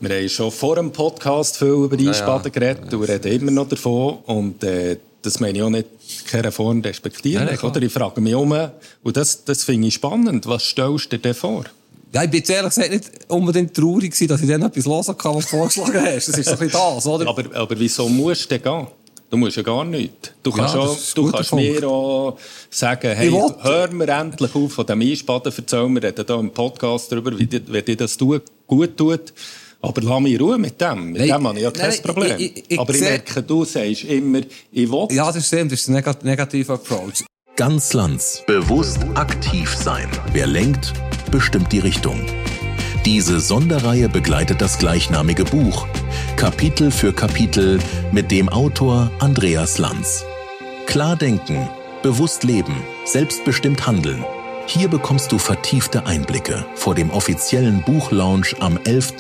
Wir haben schon vor dem Podcast viel über Einspannen geredet und reden immer noch davon. Und das meine ich auch nicht in keiner Form respektierlich. Oder? Ich frage mich und das finde ich spannend. Was stellst du dir denn vor? Ja, ich bin jetzt ehrlich gesagt nicht unbedingt traurig gewesen, dass ich dann etwas hören kann, was du vorgeschlagen hast. Das ist so ein bisschen das, oder? Aber wieso musst du denn gehen? Du musst ja gar nichts. Du kannst mir auch sagen, hey, hör mir endlich auf von dem Einspannen, erzähl mir hier im Podcast darüber, wie dir das gut tut. Aber lass mich in Ruhe mit dem. Mit dem habe ich ja kein Problem. Aber ich merke, du sagst immer, ich will. Ja, das stimmt. Das ist ein negativer Approach. Ganz Lanz. Bewusst aktiv sein. Wer lenkt, bestimmt die Richtung. Diese Sonderreihe begleitet das gleichnamige Buch. Kapitel für Kapitel mit dem Autor Andreas Lanz. Klar denken, bewusst leben, selbstbestimmt handeln. Hier bekommst du vertiefte Einblicke vor dem offiziellen Buchlaunch am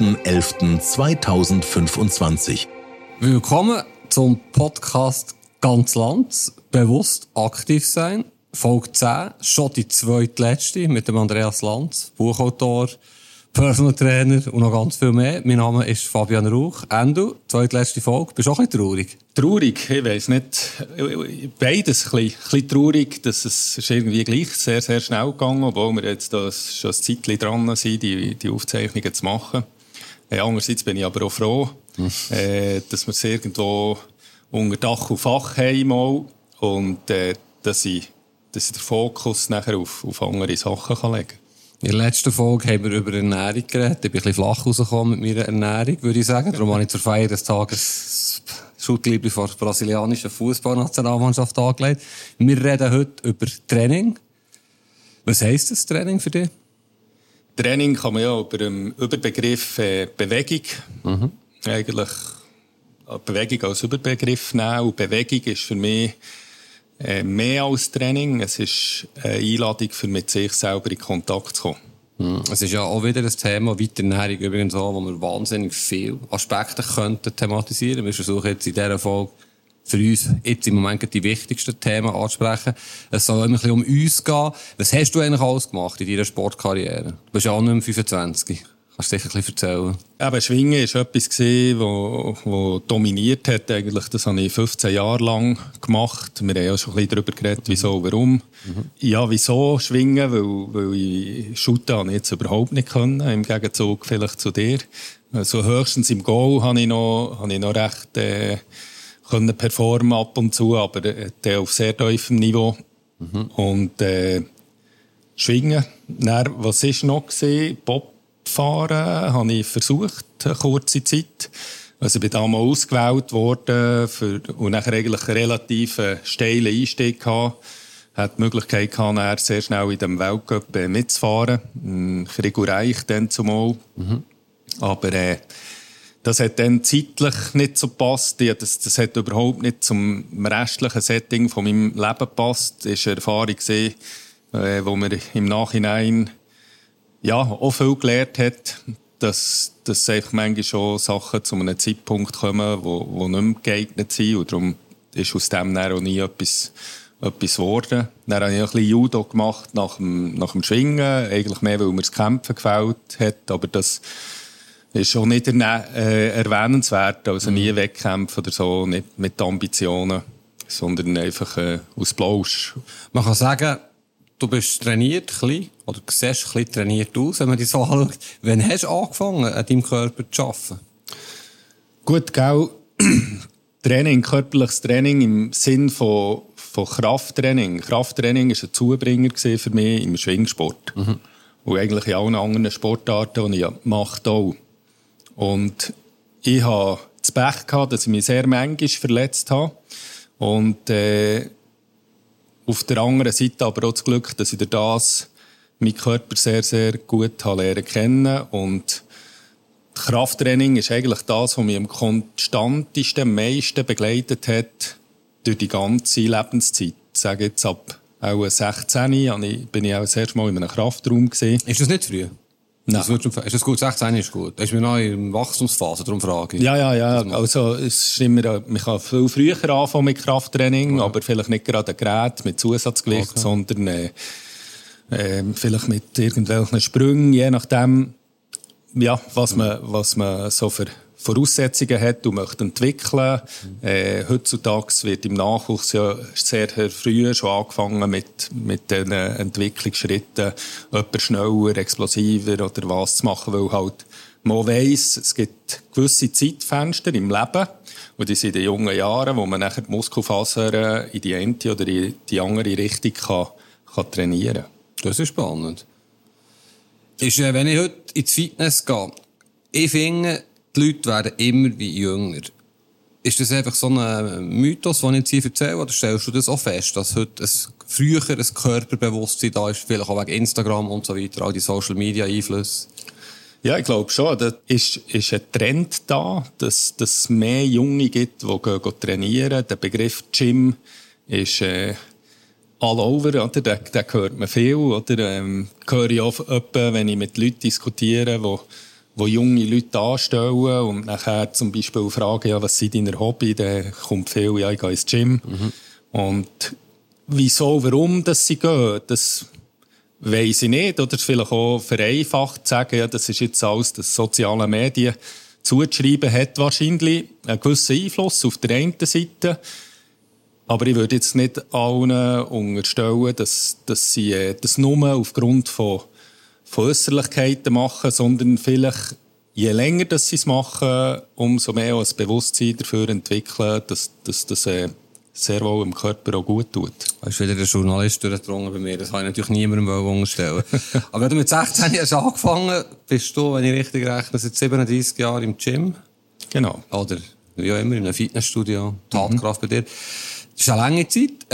11.11.2025. Willkommen zum Podcast Ganz Lanz. Bewusst aktiv sein. Folge 10, schon die zweitletzte mit dem Andreas Lanz, Buchautor, Personal Trainer und noch ganz viel mehr. Mein Name ist Fabian Rauch. Endo, zweitletzte Folge. Bist du auch ein bisschen traurig? Traurig? Ich weiss nicht. Beides ein bisschen traurig, dass es ist irgendwie gleich sehr, sehr schnell gegangen, obwohl wir jetzt da schon ein Zeitchen dran sind, die Aufzeichnungen zu machen. Andererseits bin ich aber auch froh, dass wir es irgendwo unter Dach und Fach haben mal und dass ich den Fokus nachher auf andere Sachen legen kann. In der letzten Folge haben wir über Ernährung geredet. Ich bin ein bisschen flach rausgekommen mit meiner Ernährung, würde ich sagen. Darum habe ich zur Feier des Tages Schuttliebe vor der brasilianischen Fußballnationalmannschaft angelegt. Wir reden heute über Training. Was heisst das Training für dich? Training kann man ja über den Überbegriff Bewegung eigentlich Bewegung als Überbegriff nehmen. Und Bewegung ist für mich mehr als Training. Es ist eine Einladung, für mit sich selber in Kontakt zu kommen. Es ist ja auch wieder ein Thema, wie die Ernährung übrigens auch, wo wir wahnsinnig viele Aspekte könnten thematisieren. Wir versuchen jetzt in dieser Folge für uns jetzt im Moment die wichtigsten Themen anzusprechen. Es soll immer ein bisschen um uns gehen. Was hast du eigentlich alles gemacht in deiner Sportkarriere? Du bist ja auch nicht mehr 25. Kannst du sicher ein bisschen erzählen? Eben, Schwingen war etwas, was dominiert hat. Eigentlich. Das habe ich 15 Jahre lang gemacht. Wir haben ja schon ein bisschen darüber geredet, wieso, warum. Ja, wieso Schwingen? Weil ich shooten habe ich jetzt überhaupt nicht können. Im Gegenzug vielleicht zu dir. Also höchstens im Goal habe ich noch recht können performen ab und zu, aber auf sehr tiefem Niveau. Und Schwingen. Dann, was war noch? Fahren habe ich versucht, eine kurze Zeit. Also ich bin da mal ausgewählt worden und nachher eigentlich einen relativ steilen Einstieg gehabt. Hatte die Möglichkeit gehabt, sehr schnell in dem Weltcup mitzufahren. Krigo Reich dann zumal. Aber das hat dann zeitlich nicht so gepasst. Das hat überhaupt nicht zum restlichen Setting von meinem Leben gepasst. Das war eine Erfahrung, wo mir im Nachhinein auch viel gelernt hat, dass einfach manchmal schon Sachen zu einem Zeitpunkt kommen, die nicht mehr geeignet sind. Und darum ist aus dem dann auch nie etwas geworden. Dann habe ich ein bisschen Judo gemacht nach dem Schwingen. Eigentlich mehr, weil mir das Kämpfen gefällt hat. Aber das ist schon nicht erwähnenswert. Also nie Wettkämpfe oder so, nicht mit Ambitionen, sondern einfach aus Blausch. Man kann sagen, du bist trainiert, oder siehst ein bisschen trainiert aus, wenn man dich so anschaut. Wann hast du angefangen, an deinem Körper zu arbeiten? Gut, gell? Training, körperliches Training im Sinn von Krafttraining. Krafttraining war ein Zubringer für mich im Schwingsport. Und eigentlich in allen anderen Sportarten, die ich mache, auch. Und ich hatte das Pech gehabt, dass ich mich sehr manchmal verletzt habe. Und auf der anderen Seite aber auch das Glück, dass ich durch das meinen Körper sehr, sehr gut lernen kennen. Und Krafttraining ist eigentlich das, was mich am konstantesten, am meisten begleitet hat durch die ganze Lebenszeit. Ich sage jetzt ab auch 16 bin ich auch das erste Mal in einem Kraftraum gewesen. Ist das nicht früh? Nein. Ist das gut? 16 ist gut. Das ist mir noch in der Wachstumsphase, darum frage ich. Ja. Also, es ist immer, man kann viel früher anfangen mit Krafttraining, aber vielleicht nicht gerade ein Gerät mit Zusatzgewicht, sondern vielleicht mit irgendwelchen Sprüngen, je nachdem, ja, was man so für Voraussetzungen hat und möchte entwickeln. Heutzutage wird im Nachwuchs ja sehr früh schon angefangen mit den Entwicklungsschritten, jemand schneller, explosiver oder was zu machen, weil halt man weiss, es gibt gewisse Zeitfenster im Leben, und die sind in den jungen Jahren, wo man nachher die Muskelfasern in die eine oder in die andere Richtung kann trainieren kann. Das ist spannend. Wenn ich heute ins Fitness gehe, ich finde, die Leute werden immer wie jünger. Ist das einfach so ein Mythos, den ich jetzt hier erzähle, oder stellst du das auch fest, dass heute früher ein Körperbewusstsein da ist, vielleicht auch wegen Instagram und so weiter, all die Social-Media-Einflüsse? Ja, ich glaube schon. Da ist ein Trend da, dass es mehr Junge gibt, die gehen trainieren. Der Begriff Gym ist all over, oder? Den hört man viel. Oder? Höre ich auch öppe, wenn ich mit Leuten diskutiere, wo junge Leute anstellen und nachher zum Beispiel fragen, ja, was sind deine Hobby? Dann kommt viel, ja, ich gehe ins Gym. Und wieso, warum dass sie gehen, das weiss ich nicht. Oder vielleicht auch vereinfacht sagen, ja, das ist jetzt alles, das soziale Medien zuzuschreiben hat wahrscheinlich einen gewissen Einfluss auf der einen Seite. Aber ich würde jetzt nicht allen unterstellen, dass sie das nur aufgrund von Äusserlichkeiten machen, sondern vielleicht, je länger dass sie es machen, umso mehr ein Bewusstsein dafür entwickeln, dass das sehr wohl im Körper auch gut tut. Da ist wieder der Journalist durchgedrungen bei mir. Das kann ich natürlich niemandem unterstellen. Aber wenn du mit 16 hast angefangen, bist du, wenn ich richtig rechne, seit 37 Jahren im Gym. Genau. Oder wie auch immer, in einem Fitnessstudio. Tatkraft bei dir. Das ist eine lange Zeit.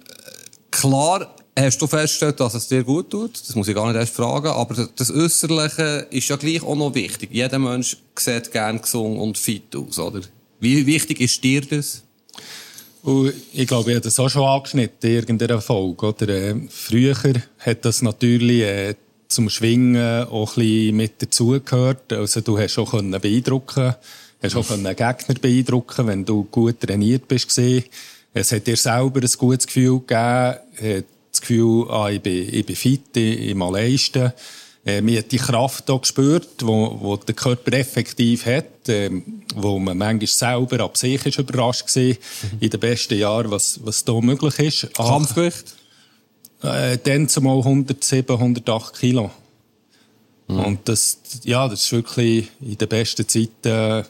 Klar hast du festgestellt, dass es dir gut tut. Das muss ich gar nicht erst fragen. Aber das Äußerliche ist ja gleich auch noch wichtig. Jeder Mensch sieht gerne gesund und fit aus, oder? Wie wichtig ist dir das? Und ich glaube, ich habe das auch schon angeschnitten in irgendeiner Folge. Oder? Früher hat das natürlich zum Schwingen auch ein bisschen mit dazugehört. Also du hast auch beeindrucken, hast auch einen Gegner beeindrucken, wenn du gut trainiert bist. Es hat dir selber ein gutes Gefühl gegeben, das Gefühl, ich bin fit, ich mal leisten. Man hat die Kraft auch gespürt, wo der Körper effektiv hat, wo man manchmal selber ab sich ist überrascht war, in den besten Jahren, was da möglich ist. Kampfgewicht? Dann zumal 107, 108 Kilo. Und das ist wirklich in den besten Zeiten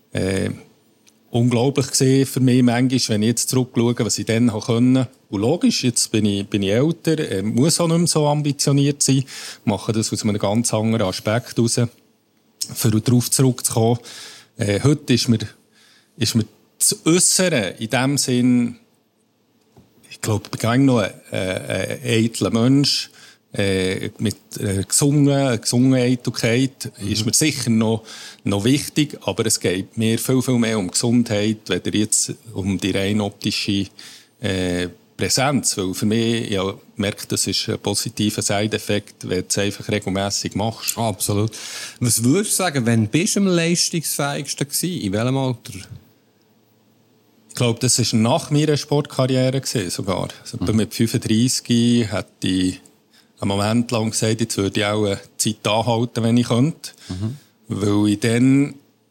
unglaublich gesehen für mich manchmal, wenn ich jetzt zurückschaue, was ich dann konnte. Und logisch, jetzt bin ich älter, muss auch nicht mehr so ambitioniert sein, mache das aus einem ganz anderen Aspekt heraus, für darauf zurückzukommen. Heute ist mir das Äussere in dem Sinn, ich glaube, ich bin noch ein eitler Mensch, mit gesunden Eitelkeit ist mir sicher noch wichtig, aber es geht mir viel, viel mehr um Gesundheit, weder jetzt um die rein optische Präsenz, weil für mich, ja, merkt, das ist ein positiver Side-Effekt, wenn du es einfach regelmässig machst. Absolut. Was würdest du sagen, wenn bist du am leistungsfähigsten gewesen? In welchem Alter? Ich glaube, das war nach meiner Sportkarriere sogar. Also mit 35 hatte ich einen Moment lang gesagt, jetzt würde ich auch eine Zeit anhalten, wenn ich könnte. Weil ich dann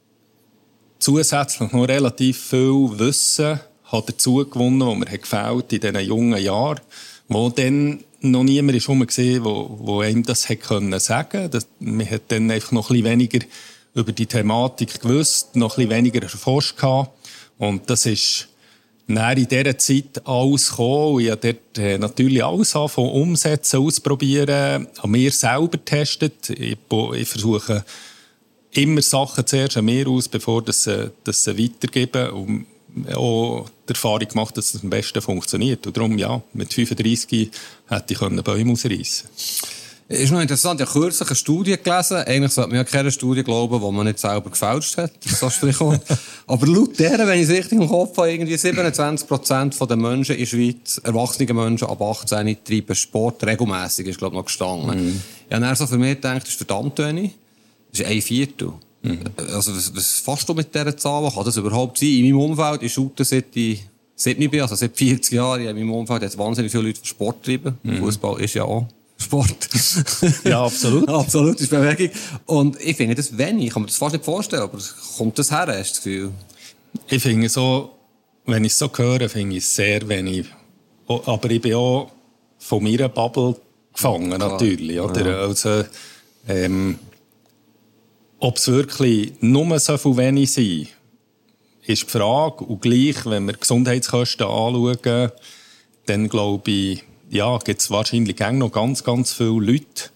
zusätzlich noch relativ viel Wissen hat dazu gewonnen, was mir gefällt in diesen jungen Jahren, wo dann noch niemand ist gesehen, wo einem das hätte sagen können. Man hat dann einfach noch ein bisschen weniger über die Thematik gewusst, noch ein bisschen weniger erforscht gehabt. Und das ist dann in dieser Zeit alles gekommen. Ich habe dort natürlich alles angefangen, umsetzen, ausprobieren, an mir selber getestet. Ich versuche immer Sachen zuerst an mir aus, bevor ich sie weitergebe. Und auch die Erfahrung gemacht, dass es am besten funktioniert. Und darum, ja, mit 35 hätte ich Bäume ausreißen können. Ist noch interessant, ich habe kürzlich eine Studie gelesen. Eigentlich sollte man ja keine Studie glauben, die man nicht selber gefälscht hat. Das aber laut deren, wenn ich es richtig im Kopf habe, irgendwie 27% der Menschen in der Schweiz, erwachsene Menschen ab 18, treiben Sport regelmässig, ist, glaube ich, noch gestanden. Ich habe dann so für mich gedacht, das ist verdammt wenig. Das ist 1/4. Also, was fasst du mit dieser Zahl? Kann das überhaupt sein? In meinem Umfeld, ich shoote seit ich bin, also seit 40 Jahren, in meinem Umfeld hat es wahnsinnig viele Leute, die Sport treiben. Fußball ist ja auch Sport. Ja, absolut. Absolut, ist Bewegung. Und ich finde das wenig. Ich kann mir das fast nicht vorstellen, aber kommt das her, hast du das Gefühl? Ich finde so, wenn ich es so höre, finde ich es sehr wenig. Aber ich bin auch von meiner Bubble gefangen, natürlich. Oder? Ja. Also, ob es wirklich nur so viel wenig sind, ist die Frage. Und gleich, wenn wir Gesundheitskosten anschauen, dann glaube ich, ja, gibt es wahrscheinlich auch noch ganz, ganz viele Leute,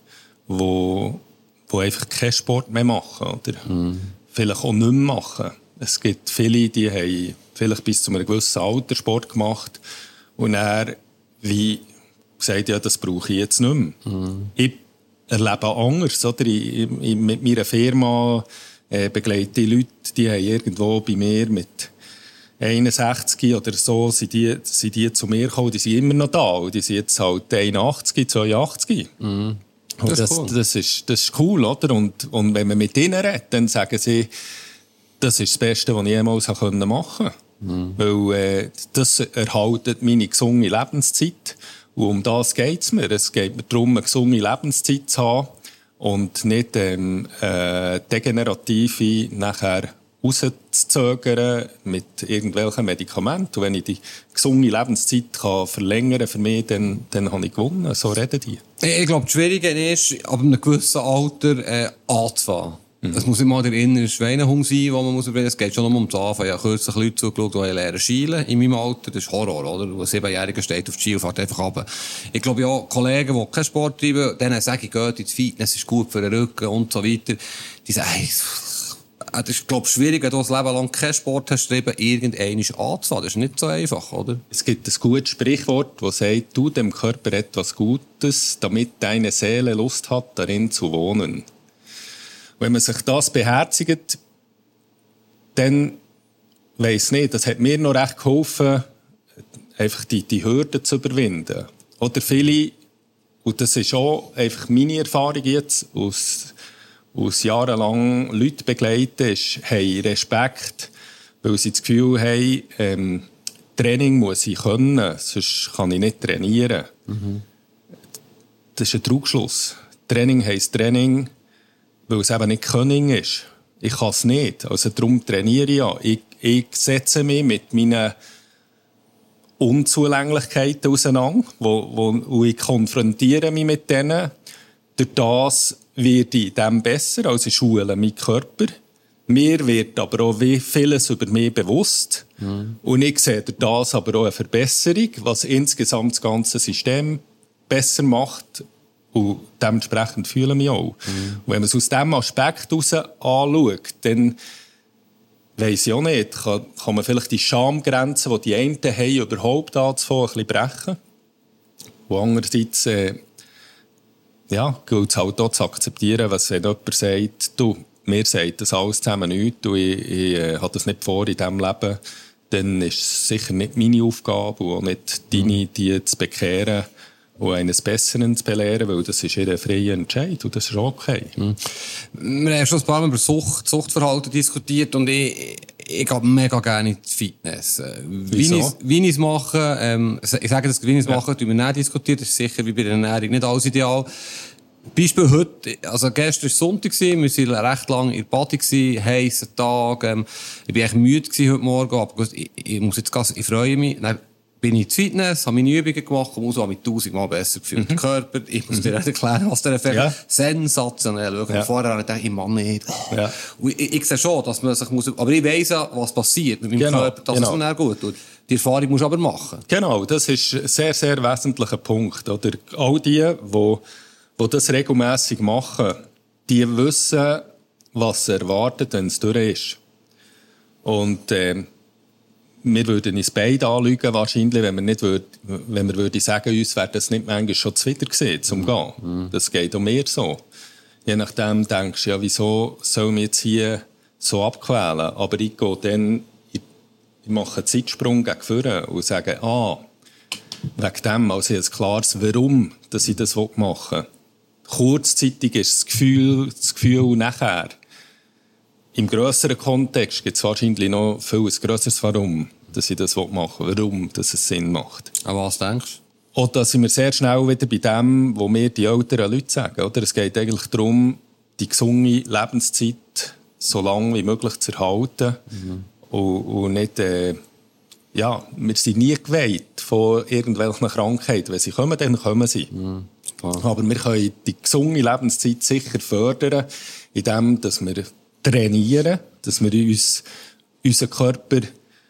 die einfach keinen Sport mehr machen. Oder vielleicht auch nicht mehr machen. Es gibt viele, die haben vielleicht bis zu einem gewissen Alter Sport gemacht und dann, wie gesagt, ja, das brauche ich jetzt nicht mehr. Ich erlebe anders. Oder? Mit meiner Firma begleite ich Leute, die haben irgendwo bei mir mit 61 oder so, sind die zu mir gekommen, die sind immer noch da. Und die sind jetzt halt 81, 82. Das ist cool, oder? Und wenn man mit ihnen redet, dann sagen sie, das ist das Beste, was ich jemals machen konnte. Weil das erhaltet meine gesunde Lebenszeit. Und um das geht es mir. Es geht mir darum, eine gesunde Lebenszeit zu haben und nicht degenerative nachher rauszuzögern mit irgendwelchen Medikamenten. Und wenn ich die gesunde Lebenszeit kann verlängern für mich, dann habe ich gewonnen. So reden die. Ich glaube, das Schwierige ist, ab einem gewissen Alter anzufangen. Es muss immer der innere Schweinehund sein, den man überwinden muss. Es geht schon nur um das Anfangen. Ich habe kürzlich Leute zugeschaut, die lernen schielen in meinem Alter. Das ist Horror, oder? Ein 7-Jähriger steht auf die Ski und fährt einfach runter. Ich glaube, ja, Kollegen, die keinen Sport treiben, denen sage ich, geht ins Fitness, ist gut für den Rücken und so weiter. Die sagen, hey, das ist, glaube ich, schwierig, wenn du das Leben lang keinen Sport hast, irgendwann anzufangen. Das ist nicht so einfach, oder? Es gibt ein gutes Sprichwort, das sagt, tu dem Körper etwas Gutes, damit deine Seele Lust hat, darin zu wohnen. Wenn man sich das beherzigt, dann weiss nicht, das hat mir noch recht geholfen, einfach die Hürden zu überwinden. Oder viele, und das ist auch einfach meine Erfahrung jetzt, aus jahrelang Leute begleiten, haben Respekt, weil sie das Gefühl haben, Training muss ich können, sonst kann ich nicht trainieren. Das ist ein Trugschluss. Training heisst Training, weil es eben nicht Können ist. Ich kann es nicht. Also darum trainiere ich ja. Ich setze mich mit meinen Unzulänglichkeiten auseinander, wo ich konfrontiere mich mit denen. Durch das werde ich dem besser, also ich schule meinen Körper. Mir wird aber auch vieles über mich bewusst. Und ich sehe durch das aber auch eine Verbesserung, was insgesamt das ganze System besser macht. Und dementsprechend fühle ich mich auch. Und wenn man es aus diesem Aspekt heraus anschaut, dann weiss ich auch nicht, kann man vielleicht die Schamgrenzen, die die einen haben, überhaupt anzufangen, ein bisschen brechen. Und andererseits gilt es halt auch zu akzeptieren, was wenn jemand sagt, du, mir sagt das alles zusammen nichts und ich habe das nicht vor in diesem Leben, dann ist es sicher nicht meine Aufgabe und auch nicht deine, die zu bekehren und eines Besseren zu belehren, weil das ist ihr freier Entscheid und das ist okay. Wir haben schon ein paar Mal über Suchtverhalten diskutiert und ich gehe mega gerne ins Fitness. Wie ich es mache, ich sage das, wie ich es mache, tun wir nicht diskutiert, das ist sicher wie bei der Ernährung nicht alles ideal. Beispiel heute, also gestern war Sonntag, wir waren recht lange in der Party, heißer Tag, ich war echt müde heute Morgen, aber ich muss jetzt gehen, ich freue mich. Dann bin ich ins Fitness, habe meine Übungen gemacht und habe mich 1000-mal besser gefühlt. Der Körper, ich muss dir nicht erklären, was der Effekt ist. Sensationell. Vorher habe ich gedacht, ich Mann nicht. Und ich sehe schon, dass man sich muss, aber ich weiss ja, was passiert mit meinem Körper, dass es mir gut tut. Die Erfahrung musst du aber machen. Genau, das ist ein sehr, sehr wesentlicher Punkt. Oder all die das regelmässig machen, die wissen, was erwartet, wenn es durch ist. Und wir würden uns beide anlügen, wahrscheinlich, wenn wir würden sagen, uns wäre das nicht manchmal schon zuwider gewesen, zum Gehen. Das geht auch mir so. Je nachdem denkst du, ja, wieso soll mich jetzt hier so abquälen? Aber ich gehe dann, ich mache einen Zeitsprung gegen vorne und sage, wegen dem, also ich habe ein klares Warum, dass ich das machen will. Kurzzeitig ist das Gefühl nachher. Im grösseren Kontext gibt es wahrscheinlich noch viel ein grösseres Warum, dass ich das machen will. Warum, dass es Sinn macht. An was denkst Und da sind wir sehr schnell wieder bei dem, was mir die älteren Leute sagen. Oder? Es geht eigentlich darum, die gesunde Lebenszeit so lange wie möglich zu erhalten. Und nicht, wir sind nie geweiht von irgendwelchen Krankheiten. Wenn sie kommen, dann kommen sie. Aber wir können die gesunde Lebenszeit sicher fördern, indem dass wir trainieren, dass wir unseren Körper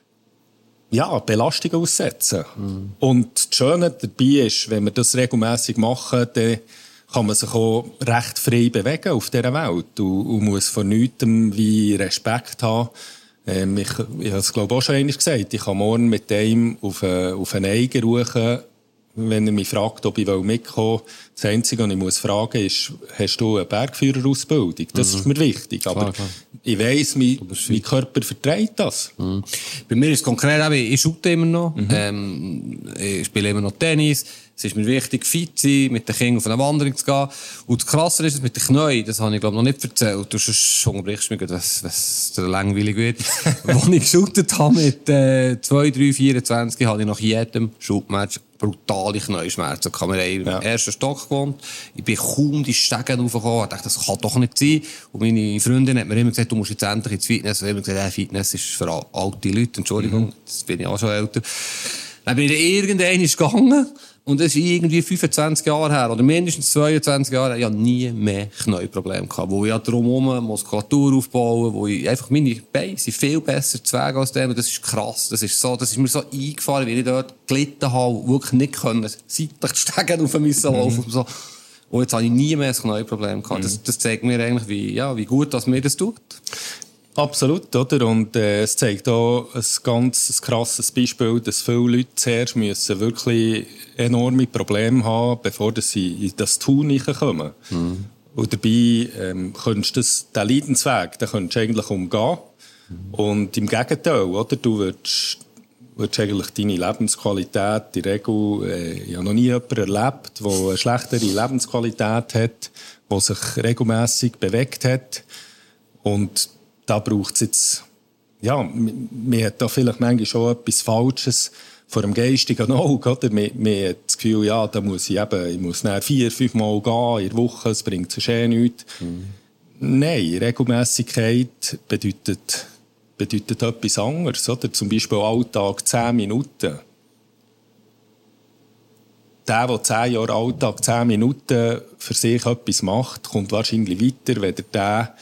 Belastung aussetzen. Und das Schöne dabei ist, wenn wir das regelmässig machen, dann kann man sich auch recht frei bewegen auf dieser Welt und muss vor nichts wie Respekt haben. Ich habe es, glaube ich, auch schon einmal gesagt, ich kann morgen mit dem auf einen Eiger rufen, wenn er mich fragt, ob ich mitkommen will. Das Einzige, was ich muss fragen ist, hast du eine Bergführerausbildung? Das ist mir wichtig. Aber klar. Ich weiss, mein Körper verträgt das. Bei mir ist es konkret, ich shoote immer noch. Ich spiele immer noch Tennis. Es ist mir wichtig, fit zu sein, mit den Kindern auf eine Wanderung zu gehen. Und das Krasse ist, mit den Knien, das habe ich, glaube ich, noch nicht erzählt. Du sonst unterbrichst mich, wenn es dir langweilig wird. Als ich geshootet habe mit 2, 3, 24, habe ich nach jedem Shootmatch brutale Knieschmerzen. Ich habe im ersten Stock gewohnt. Ich bin kaum die Stege raufgekommen. Ich dachte, das kann doch nicht sein. Und meine Freundin hat mir immer gesagt, du musst jetzt endlich ins Fitness. Und ich habe gesagt, Fitness ist für alte Leute. Entschuldigung, jetzt bin ich auch schon älter. Dann bin ich irgendwann gegangen. Und das ist irgendwie 25 Jahre her, oder mindestens 22 Jahre her. Ich hatte nie mehr Knieprobleme gehabt, wo ich drumherum Muskulatur aufbauen, wo ich einfach meine Beine sind viel besser zu Wege als dem. Und das ist krass. Das ist mir so eingefahren, wie ich dort gelitten habe, und wirklich nicht können, seitlich steigen auf mich laufen. So. Und jetzt habe ich nie mehr ein Knieproblem gehabt. Das zeigt mir eigentlich, wie gut dass mir das tut. Absolut, oder? Und es zeigt auch ein ganz krasses Beispiel, dass viele Leute zuerst müssen wirklich enorme Probleme haben, bevor sie in das Tun kommen. Und dabei könntest du den Leidensweg, den könntest du eigentlich umgehen. Und im Gegenteil, oder? Du würdest eigentlich deine Lebensqualität, in der Regel, ich habe noch nie jemanden erlebt, der eine schlechtere Lebensqualität hat, der sich regelmässig bewegt hat. Und da braucht es jetzt, man hat da vielleicht manchmal schon etwas Falsches vor dem geistigen Auge, oder? Man hat das Gefühl, da muss ich muss 4-5 Mal gehen in der Woche, es bringt sonst nichts. Nein, Regelmässigkeit bedeutet etwas anderes, oder? Zum Beispiel Alltag 10 Minuten. Der 10 Jahre Alltag 10 Minuten für sich etwas macht, kommt wahrscheinlich weiter, als der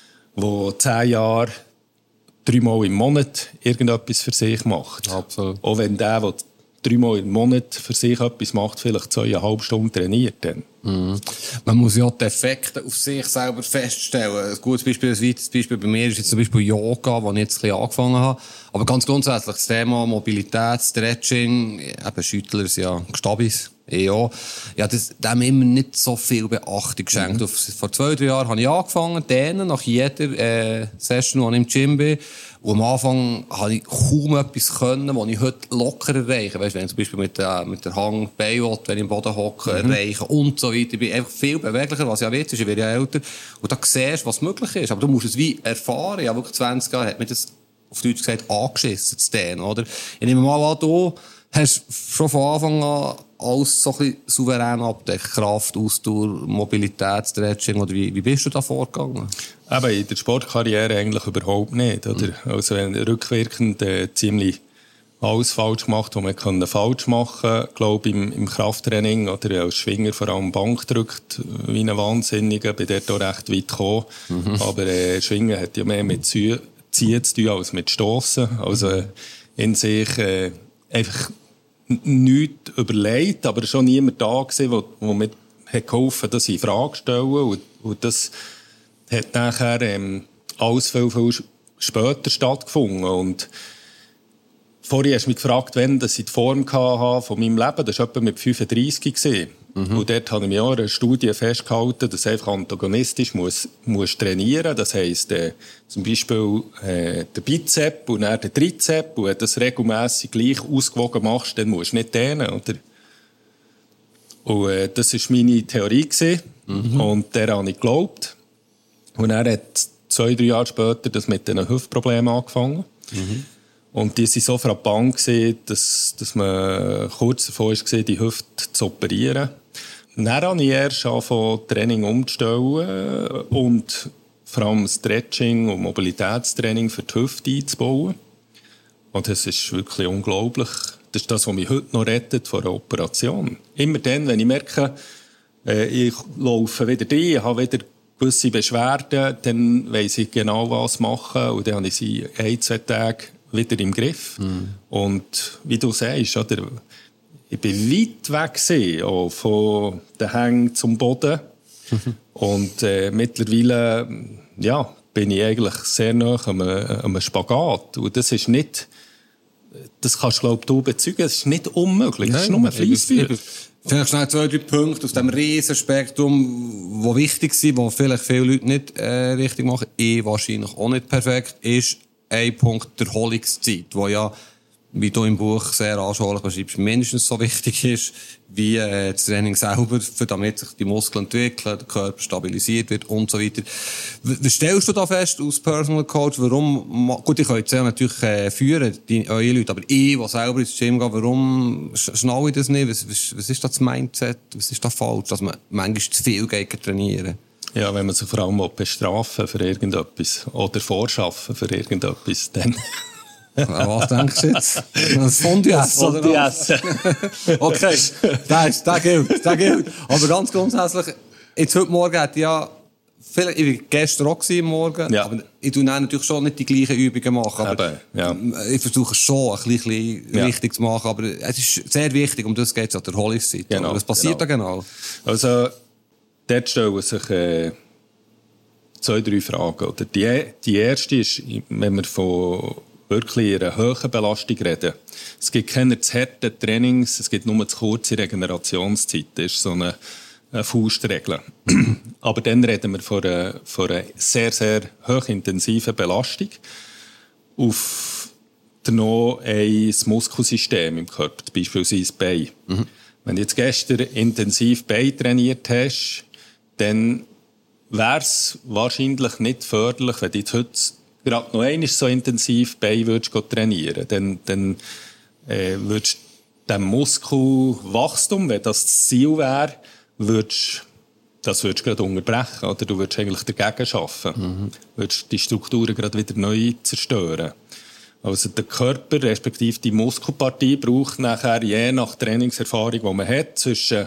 10 Jahre 3 Mal im Monat irgendetwas für sich macht. Absolut. Auch wenn der 3 Mal im Monat für sich etwas macht, vielleicht 2,5 Stunden trainiert. Dann. Man muss ja die Effekte auf sich selber feststellen. Ein gutes Beispiel, ein weiteres Beispiel bei mir ist jetzt zum Beispiel Yoga, wo ich jetzt ein bisschen angefangen habe. Aber ganz grundsätzlich das Thema Mobilität, Stretching, eben Schüttler ist ja Stabis. Ja, dem immer nicht so viel Beachtung geschenkt. Vor 2-3 Jahren habe ich angefangen, nach jeder Session, wo ich im Gym bin. Und am Anfang habe ich kaum etwas können, was ich heute locker erreiche. Weißt du, wenn ich zum Beispiel mit der Hang Beywot, wenn ich im Boden hocke, erreiche und so weiter. Ich bin einfach viel beweglicher, was ja jetzt ist. Ich werde ja älter. Und da siehst du, was möglich ist. Aber du musst es wie erfahren. Ja, wirklich 20 Jahre hat mir das, auf Deutsch gesagt, angeschissen zu dehnen, oder? Ich nehme mal an, du hast schon von Anfang an alles so ein bisschen souverän abdeckt. Kraft, Ausdauer, Mobilität, Stretching, oder wie bist du da vorgegangen? Aber in der Sportkarriere eigentlich überhaupt nicht, oder? Also wenn rückwirkend ziemlich alles falsch gemacht, was man falsch machen kann, glaube ich, im Krafttraining oder als Schwinger vor allem Bank drückt, wie ein Wahnsinniger, bin dort auch recht weit gekommen. Aber Schwingen hat ja mehr mit Ziehen zu tun als mit Stossen. Also in sich einfach nichts überlegt, aber schon niemand da gewesen, der mir geholfen hat, das in Frage zu stellen. Und das hat nachher alles viel, viel später stattgefunden. Und vorhin hast du mich gefragt, wann ich die Form hatte von meinem Leben. Das war etwa mit 35 gewesen. Und dort habe ich mich auch in einer Studie festgehalten, dass du einfach antagonistisch musst trainieren. Das heisst, zum Beispiel der Bizep und dann der Trizep. Und wenn du das regelmässig gleich ausgewogen machst, dann musst du nicht dehnen, oder? Und das war meine Theorie gewesen. Und der habe ich geglaubt. Und er hat 2-3 Jahre später das mit den Hüftproblemen angefangen. Und die waren so frappant gewesen, dass man kurz davor war, die Hüfte zu operieren. Dann habe ich erst angefangen, Training umzustellen und vor allem Stretching und Mobilitätstraining für die Hüfte einzubauen. Und das ist wirklich unglaublich. Das ist das, was mich heute noch rettet vor einer Operation. Immer dann, wenn ich merke, ich laufe wieder rein, ich habe wieder gewisse Beschwerden, dann weiss ich genau, was machen. Und dann habe ich sie 1-2 Tage wieder im Griff. Und wie du sagst, oder, ich war weit weg gewesen, auch von den Hängen zum Boden. Und mittlerweile bin ich eigentlich sehr nah am Spagat. Und das ist nicht, das kannst du bezeugen, es ist nicht unmöglich. Es ist nur ein Fleissfeuer. Vielleicht schnell 2-3 Punkte aus diesem Riesenspektrum, die wichtig sind, die vielleicht viele Leute nicht richtig machen. Wahrscheinlich auch nicht perfekt. Ist ein Punkt der Erholungszeit, wo ja, wie du im Buch sehr anschaulich beschreibst, mindestens so wichtig ist, wie das Training selber, damit sich die Muskeln entwickeln, der Körper stabilisiert wird und so weiter. Was stellst du da fest als Personal Coach? Warum, gut, ich kann jetzt ja natürlich führen, eure Leute, aber ich, der selber ins Gym geht, warum schnalle ich das nicht? Was ist das Mindset? Was ist da falsch, dass man manchmal zu viel geht trainieren? Ja, wenn man sich vor allem bestrafen für irgendetwas oder vorschaffen für irgendetwas, dann... Was denkst du jetzt? Das Fondue essen, oder? Okay, der gilt. Aber ganz grundsätzlich, jetzt heute Morgen hätte ich ja, ich war gestern auch am Morgen, ja. Aber ich tue natürlich schon nicht die gleichen Übungen machen. Aber ich versuche schon ein bisschen richtig zu machen, aber es ist sehr wichtig, um das geht es an der Erholungszeit. Genau, was passiert da genau? Also, dort stellen sich 2-3 Fragen. Oder die erste ist, wenn wir von wirklich in einer hohen Belastung reden. Es gibt keine zu harten Trainings, es gibt nur zu kurze Regenerationszeit. Das ist so eine Faustregel. Aber dann reden wir von einer sehr, sehr hochintensiven Belastung auf noch ein Muskelsystem im Körper, beispielsweise das Bein. Wenn du jetzt gestern intensiv Bein trainiert hast, dann wäre es wahrscheinlich nicht förderlich, wenn du jetzt heute gerade noch einmal so intensiv Bein trainieren würdest. Dann würdest du dem Muskelwachstum, wenn das das Ziel wäre, würdest du gerade unterbrechen. Oder du würdest eigentlich dagegen arbeiten. Würdest die Strukturen gerade wieder neu zerstören. Also der Körper, respektive die Muskelpartie, braucht nachher, je nach Trainingserfahrung, die man hat, zwischen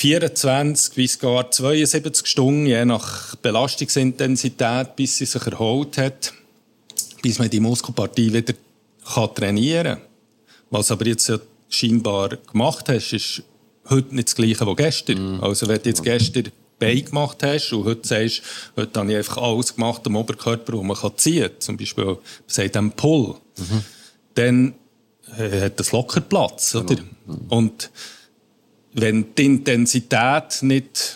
24 bis gar 72 Stunden, je nach Belastungsintensität, bis sie sich erholt hat, bis man die Muskelpartie wieder trainieren kann. Was aber jetzt ja scheinbar gemacht hast, ist heute nicht das Gleiche wie gestern. Also wenn du jetzt gestern Bein gemacht hast und heute sagst, heute habe ich einfach alles gemacht am Oberkörper, wo man ziehen kann, zum Beispiel sagt einem Pull, dann hat das locker Platz. Oder? Und wenn die Intensität nicht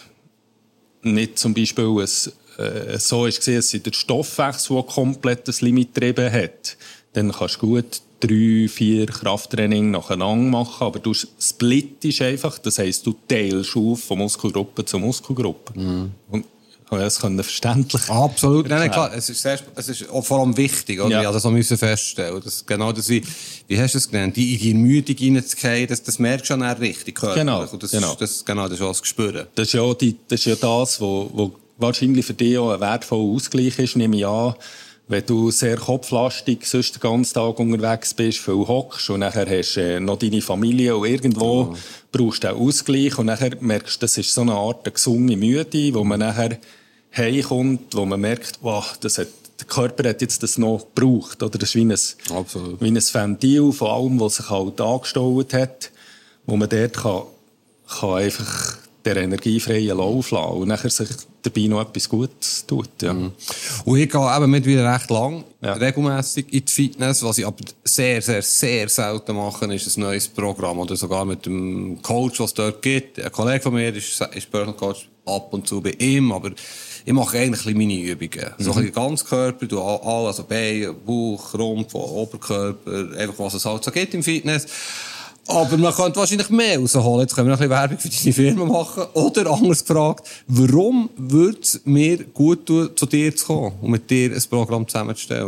zum Beispiel so ist, dass sie den Stoffwechsel komplett das Limit getrieben hat, dann kannst du gut 3-4 Krafttraining nacheinander machen, aber du splittest einfach, das heisst, du teilst auf von Muskelgruppe zu Muskelgruppe. Und das können verständlich. Absolut. Nein, klar. Es ist auch vor allem wichtig, oder? Ja. Also, müssen feststellen. Genau das, wie hast du es genannt? Die Ermüdung reinzugehen, das merkst du schon richtig körperlich. Genau. Und das ist auch das Gespür. Das ist ja das, was wahrscheinlich für dich auch ein wertvoller Ausgleich ist, nehme ich an. Wenn du sehr kopflastig sonst den ganzen Tag unterwegs bist, viel hockst und nachher hast du noch deine Familie und irgendwo brauchst du einen Ausgleich und nachher merkst du, das ist so eine Art gesunde Müde, wo man nachher heimkommt, wo man merkt, wow, der Körper hat jetzt das noch gebraucht. Oder das ist wie ein Ventil von allem, was sich halt angestaut hat, wo man dort kann einfach der energiefreien Lauf lassen und nachher sich dabei noch etwas Gutes tut. Ja. Und ich gehe eben mittlerweile recht lang, regelmässig in die Fitness. Was ich aber sehr, sehr, sehr selten mache, ist ein neues Programm. Oder sogar mit dem Coach, was es dort gibt. Ein Kollege von mir ist Personal Coach, ab und zu bei ihm, aber ich mache eigentlich meine Übungen. So ein bisschen Ganzkörper, also Bein, Bauch, Rumpf, Oberkörper, einfach was es halt so gibt im Fitness. Aber man könnte wahrscheinlich mehr rausholen. Jetzt können wir noch ein bisschen Werbung für deine Firma machen. Oder anders gefragt, warum würde es mir gut tun, zu dir zu kommen und mit dir ein Programm zusammenzustellen?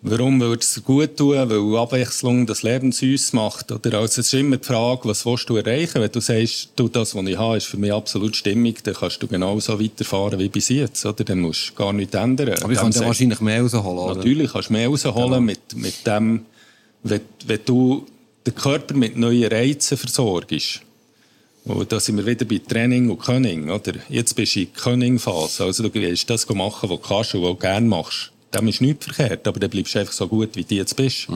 Warum würde es gut tun? Weil Abwechslung das Leben süß macht. Oder? Also es ist immer die Frage, was willst du erreichen? Wenn du sagst, du, das, was ich habe, ist für mich absolut stimmig, dann kannst du genauso weiterfahren wie bis jetzt. Oder? Dann musst du gar nichts ändern. Aber ich kann ja wahrscheinlich mehr rausholen, oder? Natürlich kannst du mehr rausholen mit dem, wenn du den Körper mit neuen Reizen versorgst. Und da sind wir wieder bei Training und Können. Oder? Jetzt bist du in der Können-Phase. Also du willst das machen, was du kannst und was du gerne machst. Dem ist nichts verkehrt, aber dann bleibst du einfach so gut, wie du jetzt bist.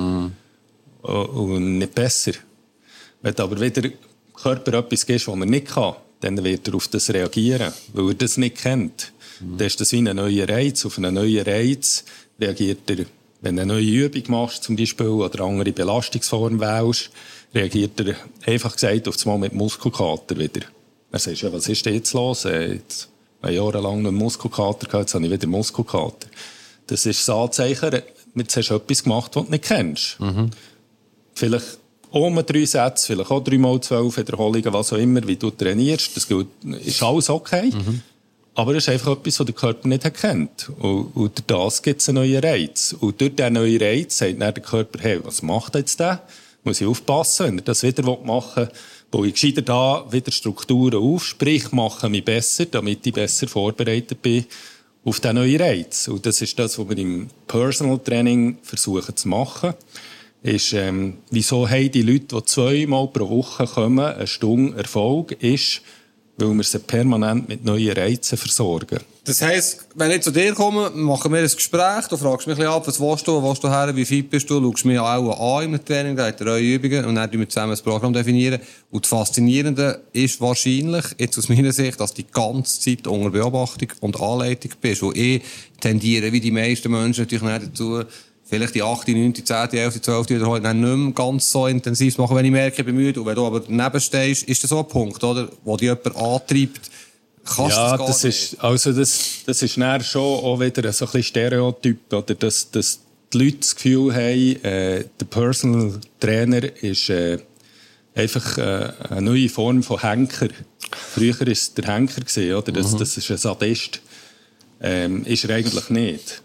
Und nicht besser. Wenn du aber wieder dem Körper etwas gibst, was er nicht kann, dann wird er auf das reagieren, weil er das nicht kennt. Dann ist das wie ein neuer Reiz. Auf einen neuen Reiz reagiert er, wenn du eine neue Übung machst zum Beispiel, oder eine andere Belastungsform wählst, reagiert er, einfach gesagt, auf das Mal mit Muskelkater wieder. Dann sagst du, ja, was ist denn jetzt los? Jetzt habe ich jahrelang einen Muskelkater gehabt, jetzt habe ich wieder Muskelkater. Das ist das Anzeichen, jetzt hast du etwas gemacht, was du nicht kennst. Vielleicht auch 3 Sätze, vielleicht auch 3x12 Wiederholungen, was auch immer, wie du trainierst. Das ist alles okay. Aber es ist einfach etwas, was der Körper nicht kennt. Und durch das gibt es einen neuen Reiz. Und durch diesen neuen Reiz sagt dann der Körper, hey, was macht jetzt der? Muss ich aufpassen, wenn er das wieder machen will, baue ich gescheiter da wieder Strukturen auf, sprich, mache mich besser, damit ich besser vorbereitet bin auf diesen neuen Reiz. Und das ist das, was wir im Personal Training versuchen zu machen. Ist, wieso haben die Leute, die 2-mal pro Woche kommen, eine Stunde Erfolg, ist, weil wir sie permanent mit neuen Reizen versorgen. Das heisst, wenn ich zu dir komme, machen wir ein Gespräch, du fragst mich ein bisschen ab, was willst du her, wie fit bist du, schaust mich auch an im Training, da hat er eure Übungen und dann definieren wir zusammen das Programm. Definieren. Und das Faszinierende ist wahrscheinlich, jetzt aus meiner Sicht, dass du die ganze Zeit unter Beobachtung und Anleitung bist. Und ich tendiere, wie die meisten Menschen, natürlich nicht dazu, vielleicht die 8., 9., 10., 11., 12. Wiederholung dann nicht mehr ganz so intensiv zu machen, wenn ich merke, ich bin müde. Und wenn du aber daneben stehst, ist das so ein Punkt, oder, wo dich jemand antreibt, kannst ja, das gar das nicht. Das ist dann schon auch wieder so ein bisschen Stereotyp, oder, dass die Leute das Gefühl haben, der Personal Trainer ist einfach eine neue Form von Henker. Früher war es der Henker, oder? Das ist ein Sadist. Ist er eigentlich nicht.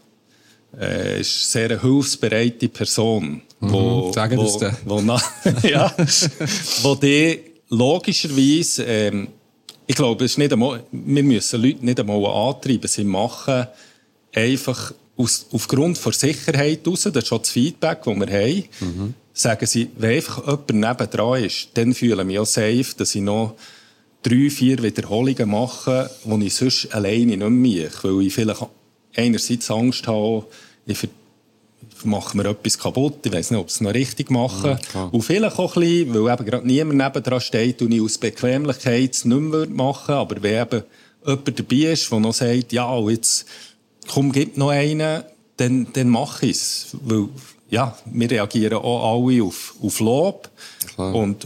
Ist eine sehr hilfsbereite Person, wo die logischerweise, ich glaube, es ist nicht einmal, wir müssen Leute nicht einmal antreiben, sie machen einfach aufgrund der Sicherheit raus, das ist schon das Feedback, das wir haben, sagen sie, wenn einfach jemand nebendran ist, dann fühle ich mich auch safe, dass ich noch 3, 4 Wiederholungen mache, die ich sonst alleine nicht mehr mache, weil ich vielleicht einerseits Angst habe, ich mache mir etwas kaputt, ich weiss nicht, ob ich es noch richtig mache. Und vielleicht auch ein bisschen, weil eben gerade niemand nebendran steht und ich aus Bequemlichkeit es nicht mehr machen würde, aber wenn eben jemand dabei ist, der noch sagt, ja, jetzt komm, gib noch einen, dann mache ich es. Weil, ja, wir reagieren auch alle auf Lob und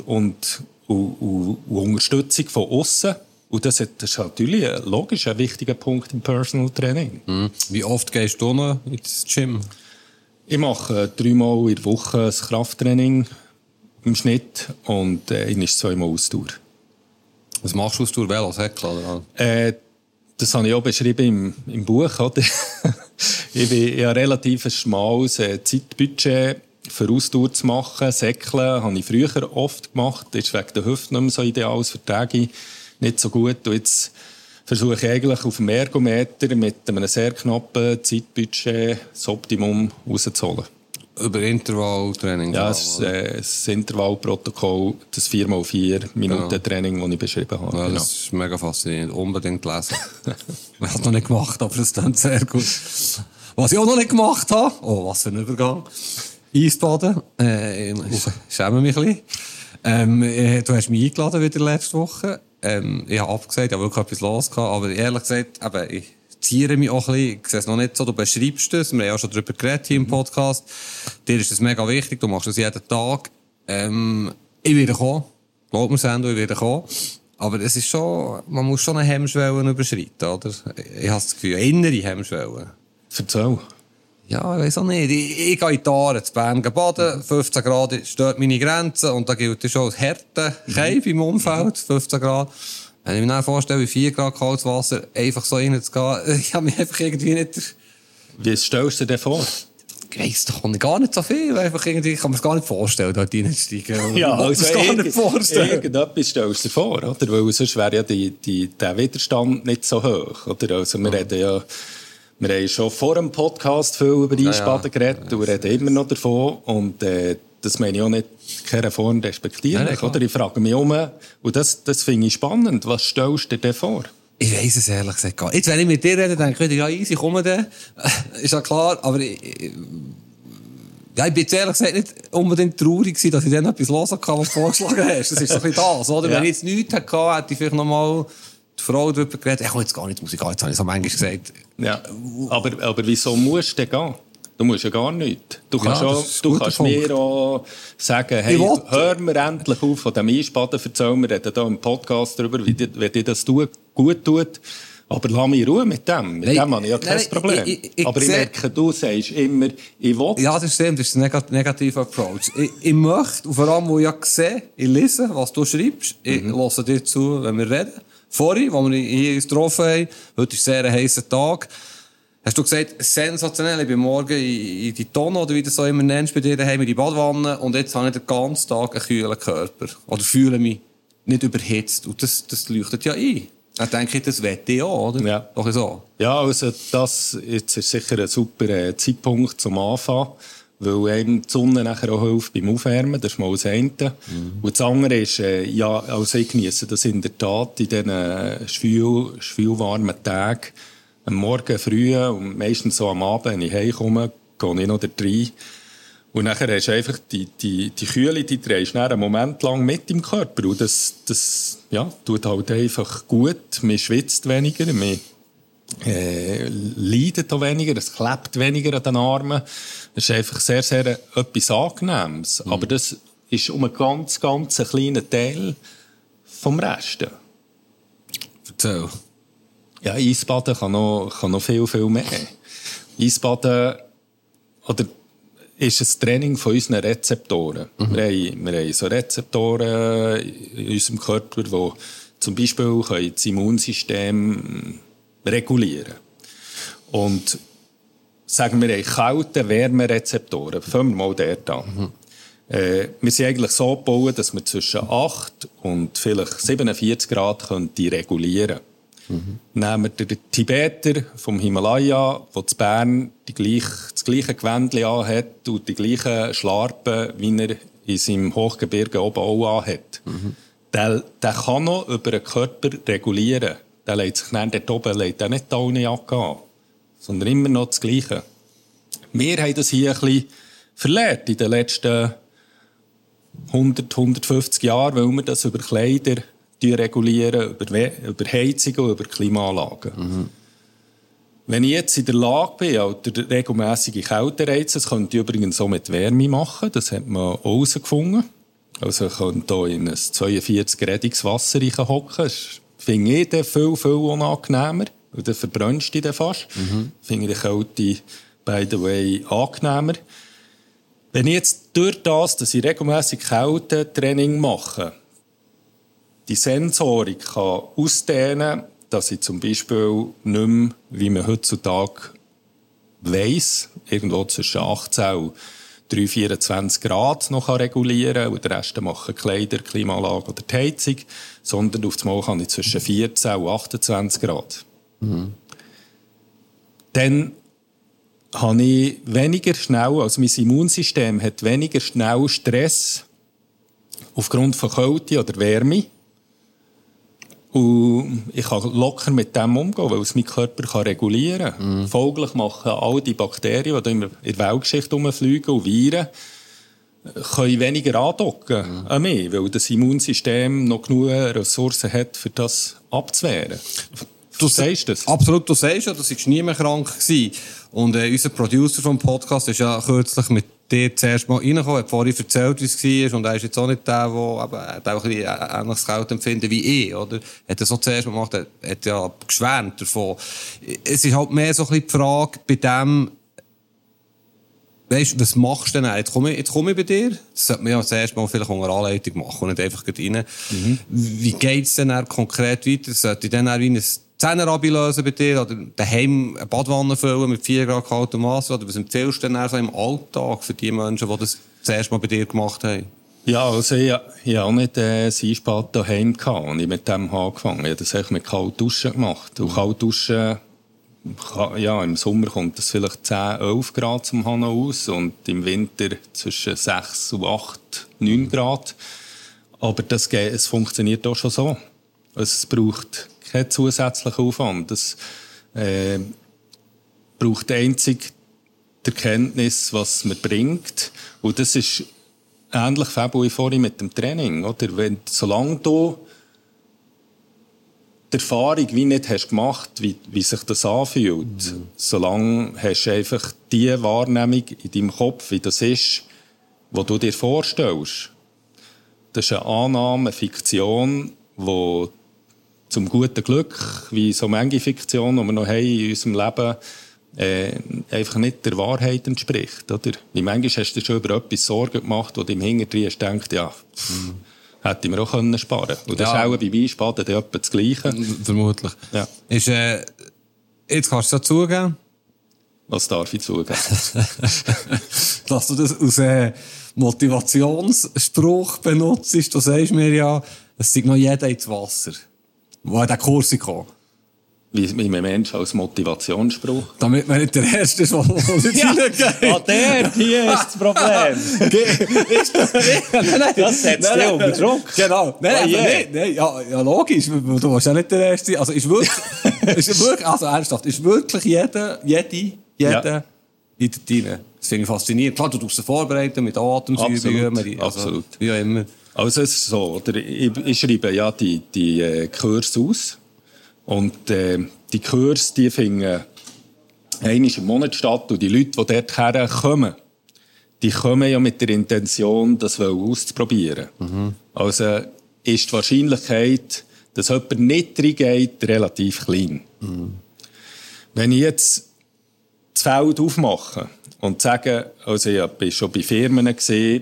Unterstützung von außen. Und das ist natürlich logisch ein wichtiger Punkt im Personal Training. Wie oft gehst du noch ins Gym? Ich mache 3-mal in der Woche ein Krafttraining im Schnitt und ist 2-mal Ausdauer. Was machst du Ausdauer? Velo, Säckle, oder? Das habe ich auch beschrieben im Buch. Oder? Ich habe relativ ein schmales Zeitbudget für Ausdauer zu machen. Säckle habe ich früher oft gemacht. Das ist wegen der Hüfte nicht mehr so ideal, das vertrage ich nicht so gut. Und jetzt versuche ich eigentlich auf dem Ergometer mit einem sehr knappen Zeitbudget das Optimum rauszuholen. Über Intervalltraining? Ja, das Intervallprotokoll, das 4x4 Minuten Training, das ich beschrieben habe. Ja, das ist mega faszinierend. Unbedingt lesen. Ich habe es noch nicht gemacht, aber es klingt sehr gut. Was ich auch noch nicht gemacht habe, oh, was für ein Übergang. Eisbaden. Ich schäme mich ein bisschen. Du hast mich eingeladen wieder letzte Woche. Ich habe abgesagt, ich habe wirklich etwas los gehabt, aber ehrlich gesagt, ich ziere mich auch ein bisschen. Ich sehe es noch nicht so, du beschreibst es, wir haben ja schon darüber geredet hier im Podcast. Dir ist das mega wichtig, du machst das jeden Tag. Ich werde kommen. Glaub mir, Sendo, ich werde kommen. Aber es ist schon, man muss schon eine Hemmschwelle überschreiten, oder? Ich habe das Gefühl, eine innere Hemmschwelle. Erzähl. Ja, ich weiss auch nicht. Ich gehe in die Aare zu Bern baden, 15 Grad stört meine Grenzen und da gilt schon als Härte Keim im Umfeld, 15 Grad. Wenn ich mir dann vorstelle, wie 4 Grad kaltes Wasser einfach so reinzugehen, ich habe mich einfach irgendwie nicht... Wie stellst du dir vor? ich weiss doch gar nicht so viel. Einfach irgendwie, ich kann mir es gar nicht vorstellen, dort reinzusteigen. Ja, also gar nicht vorstellen. Irgendetwas stellst du dir vor, oder? Weil sonst wäre ja der Widerstand nicht so hoch, oder? Also wir haben schon vor dem Podcast viel über Eisbaden geredet und reden immer noch davon. Und das meine ich auch nicht keine Form respektierlich, oder? Ich frage mich und das finde ich spannend. Was stellst du dir vor? Ich weiss es ehrlich gesagt gar nicht. Jetzt, wenn ich mit dir rede, denke ich, ja, easy, komm dann. Ist ja klar, aber ich bin jetzt ehrlich gesagt nicht unbedingt traurig gewesen, dass ich dann etwas hören kann, was du vorgeschlagen hast. Das ist so ein bisschen das, oder? Ja. Wenn ich jetzt nichts hatte, hätte ich vielleicht noch mal die Frau darüber geredet. Ich komme jetzt gar nicht Musik, jetzt habe ich so manchmal gesagt. Ja, aber wieso musst du denn gehen? Du musst ja gar nichts. Du kannst mir auch sagen, hey, hör mir endlich auf von dem Eisbaden, erzähl mir hier im Podcast darüber, wie dir das gut tut. Aber lass mich in Ruhe mit dem. Mit dem habe ich ja kein Problem. Aber ich merke, du sagst immer, ich will. Ja, das stimmt, das ist ein negativer Approach. Ich möchte, und vor allem, wo ich sehe, ich lese, was du schreibst, ich höre dir zu, wenn wir reden. Vorhin, wo wir hier uns getroffen haben, heute ist sehr ein heißer Tag, hast du gesagt, sensationell, ich bin morgen in die Tonne, oder wie du es so immer nennst, bei dir daheim in die Badwanne, und jetzt habe ich den ganzen Tag einen kühlen Körper. Oder fühle mich nicht überhitzt. Und das leuchtet ja ein. Dann denke ich, das wette ich auch, oder? Ja. Doch so. Ja, also jetzt ist sicher ein super Zeitpunkt zum Anfang, weil einem die Sonne nachher auch hilft beim Aufwärmen, das ist mal das eine. Und das andere ist, ja, also ich genieße das in der Tat in diesen schwülwarmen Tagen, am Morgen früh und meistens so am Abend, wenn ich heimkomme, gehe ich noch da rein. Und nachher hast du einfach die Kühle, die drehst du einen Moment lang mit im Körper. Und das ja, tut halt einfach gut. Man schwitzt weniger, man leidet auch weniger, es klebt weniger an den Armen. Das ist einfach sehr, sehr etwas Angenehmes. Aber das ist um einen ganz, ganz kleinen Teil vom Rest. Erzähl. Ja, Eisbaden kann noch viel, viel mehr. Eisbaden ist ein Training von unseren Rezeptoren. Wir haben so Rezeptoren in unserem Körper, die zum Beispiel das Immunsystem regulieren. Und sagen wir, kalte Wärmerezeptoren. Fangen wir mal dort an. Wir sind eigentlich so gebaut, dass wir zwischen 8 und vielleicht 47 Grad regulieren können. Nehmen wir den Tibeter vom Himalaya, der in Bern das gleiche Gewändchen anhat und die gleichen Schlarpen, wie er in seinem Hochgebirge oben auch anhat. Der kann noch über den Körper regulieren. Der legt sich dann dort oben nicht die Daunenjacke an, sondern immer noch das Gleiche. Wir haben das hier ein bisschen verlernt in den letzten 100, 150 Jahren, weil wir das über Kleider regulieren, über Heizungen, über Klimaanlagen. Wenn ich jetzt in der Lage bin, oder regelmässige Kälte reizen, das könnte ich übrigens auch mit Wärme machen, das hat man auch herausgefunden. Also ich könnte hier in ein 42-gradiges Wasser hocken. Das finde ich dann viel, viel unangenehmer, weil dann verbrennst du dich fast. Finde ich die Kälte, by the way, angenehmer. Wenn ich jetzt durch das, dass ich regelmässig Kältetraining mache, die Sensorik kann ausdehnen, dass ich zum Beispiel nicht mehr, wie man heutzutage weiss, irgendwo zwischen 18 und 24 Grad noch regulieren kann, und der Rest machen Kleider, Klimaanlage oder die Heizung, sondern auf einmal kann ich zwischen 14 und 28 Grad. Dann habe ich weniger schnell, also mein Immunsystem hat weniger schnell Stress aufgrund von Kälte oder Wärme. Und ich kann locker mit dem umgehen, weil es mein Körper regulieren kann. Folglich machen all die Bakterien, die in der Weltgeschichte rumfliegen, und Viren, können weniger andocken an mich, weil das Immunsystem noch genug Ressourcen hat, für das abzuwehren. Du sagst das? Absolut, du sagst ja, du warst nie mehr krank gewesen. Und unser Producer vom Podcast ist ja kürzlich mit dir zuerst mal reingekommen, hat vorhin erzählt, wie es war. Und er ist jetzt auch nicht der, der ein bisschen ähnliches Kälteempfinden wie ich, oder? Hat er so zuerst mal gemacht, hat ja geschwärmt davon. Es ist halt mehr so ein bisschen die Frage bei dem, weisst, was machst du denn? Jetzt komme ich bei dir. Das sollte man ja zuerst mal vielleicht unter Anleitung machen und nicht einfach rein. Wie geht es denn dann konkret weiter? Sollte ich dann wie ein Zähne ablösen bei dir oder daheim eine Badwanne füllen mit 4 Grad kaltem Wasser? Oder was empfiehlst du denn so im Alltag für die Menschen, die das zuerst mal bei dir gemacht haben? Ja, also ich habe auch nicht ein Eisbad daheim gehabt, und ich mit dem angefangen. Ich habe das eigentlich mit Kaltduschen gemacht. Und Kaltduschen, ja, im Sommer kommt das vielleicht 10, 11 Grad zum Hahn aus und im Winter zwischen 6 und 8, 9 Grad. Aber es funktioniert auch schon so. Es braucht keinen zusätzlichen Aufwand. Es braucht einzig die Erkenntnis, was man bringt. Und das ist ähnlich wie vorhin mit dem Training. Oder? Solange du die Erfahrung wie nicht hast gemacht, wie sich das anfühlt, solange hast du einfach die Wahrnehmung in deinem Kopf, wie das ist, was du dir vorstellst. Das ist eine Annahme, eine Fiktion, die zum guten Glück, wie so manche Fiktion, die wir noch haben in unserem Leben, einfach nicht der Wahrheit entspricht. Oder? Wie manchmal hast du dir schon über etwas Sorgen gemacht, wo du im Hinterdrehen hast gedacht, ja, hätte ich mir auch sparen können. Und das ist auch bei Weissbaden etwa das Gleiche. Vermutlich. Ja. Ist, jetzt kannst du es zugeben. Was darf ich zugeben? Dass du das aus Motivationsspruch benutzt. Du sagst mir ja, es sei noch jeder ins Wasser, wo in den Kurs kam. Wie ein Mensch als Motivationsspruch. Damit man nicht der Erste ist, der nicht reingeht. Hier ist das Problem. Das setzt dich unter Druck. Genau. Nein, ja, logisch. Du warst ja nicht der Erste. Also, ist wirklich, also ernsthaft, ist wirklich jede in der rein. Das finde ich faszinierend. Klar, du tust es vorbereiten mit Atemübungen. Absolut. Wie auch immer. Also, es ist so, oder? Ich schreibe ja die Kurse aus. Und die Kurse, die finden einmal im Monat statt. Und die Leute, die dort herkommen, die kommen ja mit der Intention, das auszuprobieren. Also ist die Wahrscheinlichkeit, dass jemand nicht reingeht, relativ klein. Wenn ich jetzt das Feld aufmache und sage, also ich war schon bei Firmen gesehen,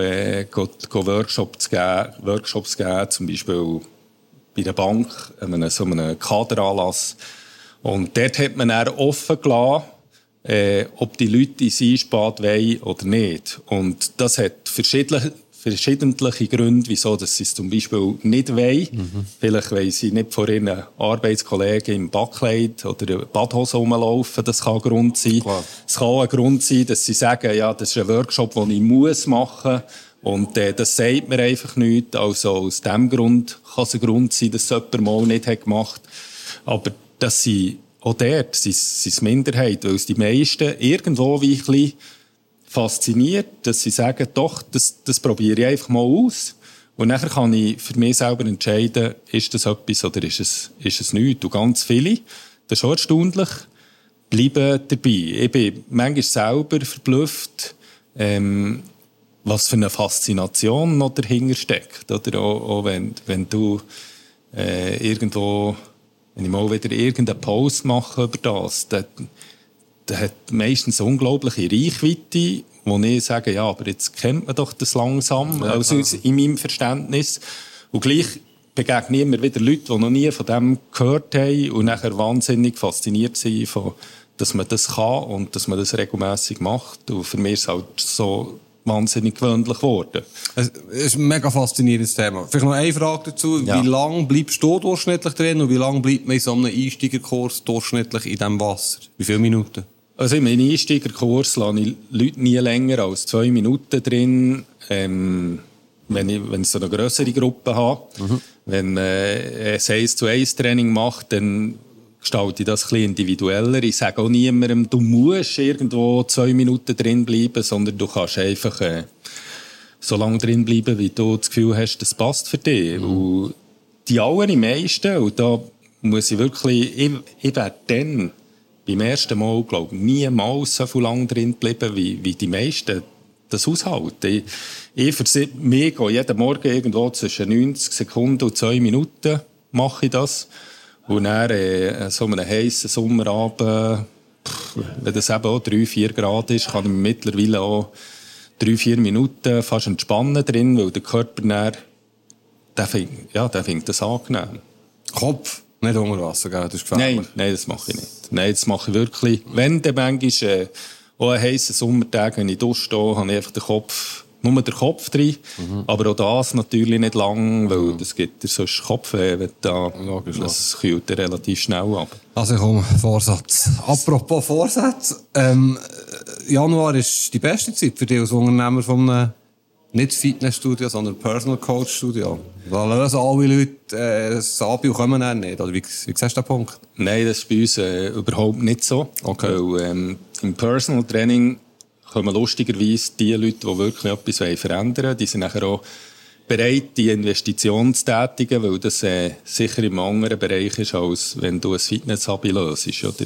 Workshops geben, zum Beispiel bei der Bank, so einem Kaderanlass. Und dort hat man dann offen gelassen, ob die Leute ins Eisbad wollen oder nicht. Und das hat verschiedene Gründe, wieso dass sie es zum Beispiel nicht wollen. Vielleicht wollen sie nicht vor ihren Arbeitskollegen im Backkleid oder Badhose rumlaufen. Das kann ein Grund sein. Klar. Es kann auch ein Grund sein, dass sie sagen, ja, das ist ein Workshop, den ich machen muss. Und das sagt mir einfach nichts. Also aus diesem Grund kann es ein Grund sein, dass es jemand mal nicht gemacht hat. Aber dass sie auch dort sind Minderheit, weil es die meisten irgendwo wie ein bisschen fasziniert, dass sie sagen, doch, das probiere ich einfach mal aus. Und nachher kann ich für mich selber entscheiden, ist das etwas oder ist es nichts. Und ganz viele, das ist schon erstaunlich, bleiben dabei. Ich bin manchmal selber verblüfft, was für eine Faszination noch dahinter steckt. Oder auch wenn du irgendwo, wenn ich mal wieder irgendeinen Post mache über das, der hat meistens eine unglaubliche Reichweite, wo ich sage, ja, aber jetzt kennt man doch das langsam, ja, also in meinem Verständnis. Und gleich begegnen immer wieder Leute, die noch nie von dem gehört haben und nachher wahnsinnig fasziniert sind, dass man das kann und dass man das regelmässig macht. Und für mich ist es halt so wahnsinnig gewöhnlich geworden. Es ist ein mega faszinierendes Thema. Vielleicht noch eine Frage dazu. Ja. Wie lange bleibst du durchschnittlich drin und wie lange bleibt man in so einem Einsteigerkurs durchschnittlich in diesem Wasser? Wie viele Minuten? Also in meinem Einsteigerkurs lasse ich Leute nie länger als 2 Minuten drin, wenn ich so eine grössere Gruppe habe. Wenn man ein 1-zu-1-Training macht, dann gestalte ich das ein bisschen individueller. Ich sage auch niemandem, du musst irgendwo 2 Minuten drin bleiben, sondern du kannst einfach so lange drin bleiben, wie du das Gefühl hast, das passt für dich. Und die allermeisten, und da muss ich wirklich, ich werde dann beim ersten Mal, glaube ich, niemals so viel lang drin bleiben, wie die meisten das aushalten. Ich für mich gehe jeden Morgen irgendwo zwischen 90 Sekunden und 2 Minuten mache ich das. Und dann, so einem heissen Sommerabend, wenn das eben auch 3-4 Grad ist, kann ich mittlerweile auch 3-4 Minuten fast entspannen drin, weil der Körper dann, der findet das angenehm. Kopf Nicht unter Wasser, gell? Das ist gefährlich. Nein, das mache ich nicht. Nein, das mache ich wirklich. Wenn der manchmal auch ein heissen Sommertag, wenn ich durchstehe, habe ich einfach nur den Kopf drin. Aber auch das natürlich nicht lang, weil das gibt dir sonst Kopfweh, wenn das kühlt relativ schnell ab. Also komm, Vorsatz. Apropos Vorsatz. Januar ist die beste Zeit für dich als Unternehmer von einem nicht Fitnessstudio, sondern Personal Coach Studio. Da lösen alle Leute das ab und kommen dann nicht. Oder wie siehst du den Punkt? Nein, das ist bei uns überhaupt nicht so. Okay. Weil im Personal Training kommen lustigerweise die Leute, die wirklich etwas verändern wollen. Die sind nachher auch bereit, die Investition zu tätigen, weil das sicher im anderen Bereich ist, als wenn du ein Fitness-Hobby löst. Oder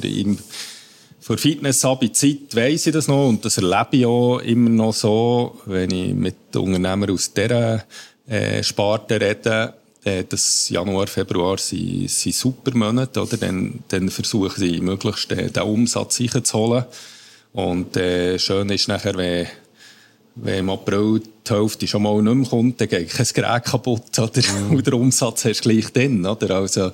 vor Fitness-Hobby-Zeit weiss ich das noch und das erlebe ich auch immer noch so, wenn ich mit Unternehmern aus dieser Sparte rede. Das Januar, Februar sind super Monate, oder? Dann versuchen sie möglichst den Umsatz reinzuholen. Und schön ist nachher, wenn im April die Hälfte schon mal nicht mehr kommt, dann geht kein Gerät kaputt, oder? Und der Umsatz hast du gleich drin, oder? Also,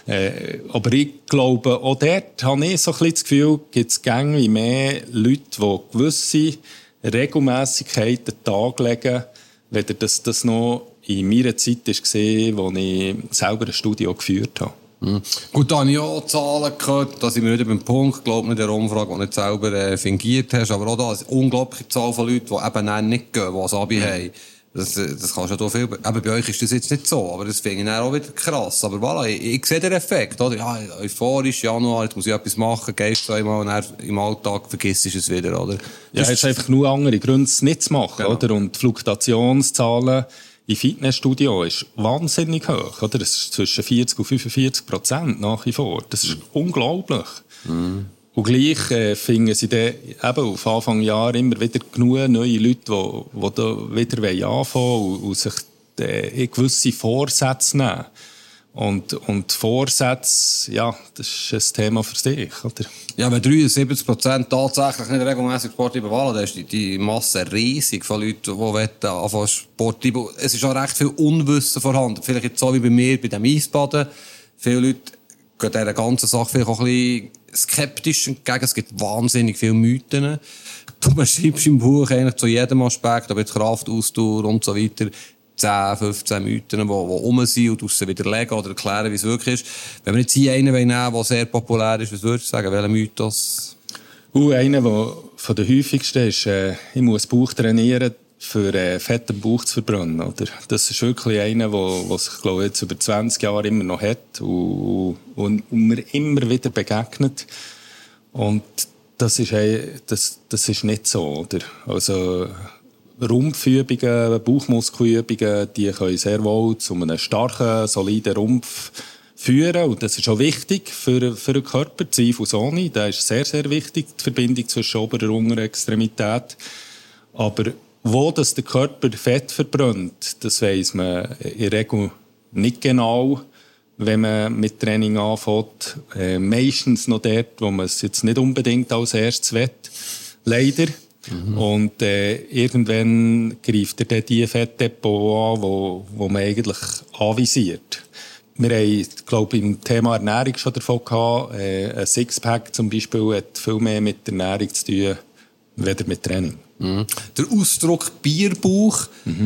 aber ich glaube, auch dort habe ich so ein bisschen das Gefühl, gibt es gängig mehr Leute, die gewisse Regelmässigkeit an den Tag legen, weder das noch in meiner Zeit war, als ich selber ein Studio geführt habe. Gut, da habe ich auch Zahlen gehört, da sind wir wieder beim Punkt, glaube nicht der Umfrage, die du nicht selber fingiert hast, aber auch da ist eine unglaubliche Zahl von Leuten, die eben nicht gehen, die ein Abi haben. Das kannst du ja viel, eben bei euch ist das jetzt nicht so, aber das finde ich dann auch wieder krass. Aber voilà, ich sehe den Effekt, oder? Ja, euphorisch, Januar, jetzt muss ich etwas machen, gehst zweimal und dann im Alltag vergisst du es wieder, oder? Ja, es ist einfach nur andere Gründe, es nicht zu machen, genau. Oder? Und die Fluktuationszahlen im Fitnessstudio ist wahnsinnig hoch, oder? Das ist zwischen 40% und 45% nach wie vor. Das ist unglaublich. Und gleich finden sie dann eben auf Anfang Jahr immer wieder genug neue Leute, die da wieder anfangen und sich gewisse Vorsätze nehmen. Und Vorsätze, ja, das ist ein Thema für sich, oder? Ja, wenn 73% tatsächlich nicht regelmäßig Sport treiben, dann ist die Masse riesig von Leuten, die anfangen Sport treiben. Es ist auch recht viel Unwissen vorhanden. Vielleicht jetzt so wie bei mir, bei dem Eisbaden. Viele Leute gehen dieser ganzen Sache vielleicht auch ein bisschen skeptisch entgegen. Es gibt wahnsinnig viele Mythen. Du beschreibst im Buch eigentlich zu jedem Aspekt, aber jetzt Kraft, Ausdauer und so weiter, 10, 15 Mythen, die rum sind und sie widerlegen oder erklären, wie es wirklich ist. Wenn wir jetzt hier einen nehmen, der sehr populär ist, was würdest du sagen? Welcher Mythos? Einer, der von den häufigsten ist, ich muss Bauch trainieren, für Fett im Bauch zu verbrennen. Oder? Das ist wirklich einer, der sich, glaube ich, jetzt über 20 Jahre immer noch hat und mir immer wieder begegnet. Und das ist nicht so. Oder? Also, Rumpfübungen, Bauchmuskelübungen, die können sehr wohl zu einem starken, soliden Rumpf führen. Und das ist auch wichtig für den Körper, zweifelsohne. Das ist sehr, sehr wichtig, die Verbindung zwischen oberer und unterer Extremität. Aber wo das der Körper Fett verbrennt, das weiss man in der Regel nicht genau, wenn man mit Training anfängt. Meistens noch dort, wo man es jetzt nicht unbedingt als erstes will. Leider. Und irgendwann greift er dann die Fettdepot an, wo man eigentlich anvisiert. Wir haben, glaube ich, im Thema Ernährung schon davon gehabt. Ein Sixpack zum Beispiel hat viel mehr mit Ernährung zu tun, weder mit Training. Der Ausdruck Bierbauch,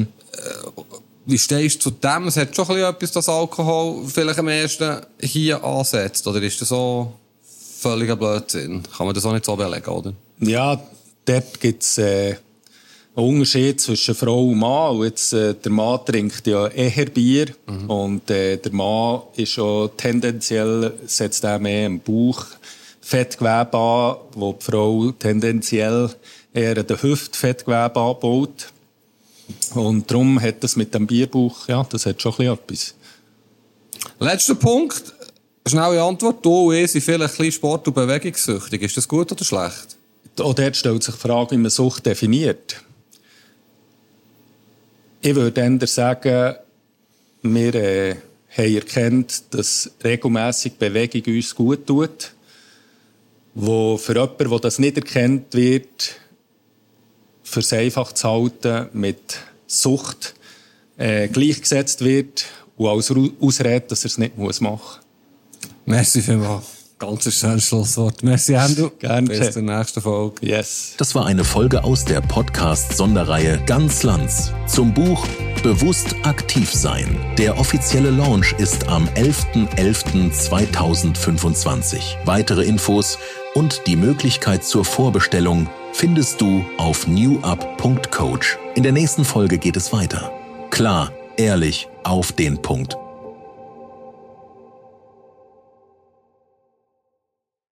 wie stehst du zu dem? Es hat schon ein bisschen etwas, das Alkohol vielleicht am ersten hier ansetzt. Oder ist das so völliger Blödsinn? Kann man das auch nicht so belegen, oder? Ja, dort gibt es einen Unterschied zwischen Frau und Mann. Und jetzt, der Mann trinkt ja eher Bier. Und der Mann ist auch tendenziell, setzt er mehr im Bauch Fettgewebe an, wo die Frau tendenziell eher den Hüftfettgewebe anbaut. Und darum hat das mit dem Bierbauch, ja, das hat schon ein bisschen etwas. Letzter Punkt. Schnelle Antwort. Du und ich sind vielleicht ein bisschen Sport- und bewegungssüchtig. Ist das gut oder schlecht? Auch dort stellt sich die Frage, wie man Sucht definiert. Ich würde eher sagen, wir haben erkannt, dass regelmässig Bewegung uns gut tut. Wo für jemanden, der das nicht erkennt wird, für es einfach zu halten, mit Sucht gleichgesetzt wird und als Ausrede, dass er es nicht machen muss. Merci vielmals. Ganz ein schönes Schlusswort. Merci, Andrew. Gerne. Bis zur nächsten Folge. Yes. Das war eine Folge aus der Podcast-Sonderreihe Ganz Lanz zum Buch Bewusst aktiv sein. Der offizielle Launch ist am 11.11.2025. Weitere Infos und die Möglichkeit zur Vorbestellung findest du auf newapp.coach. In der nächsten Folge geht es weiter. Klar, ehrlich, auf den Punkt.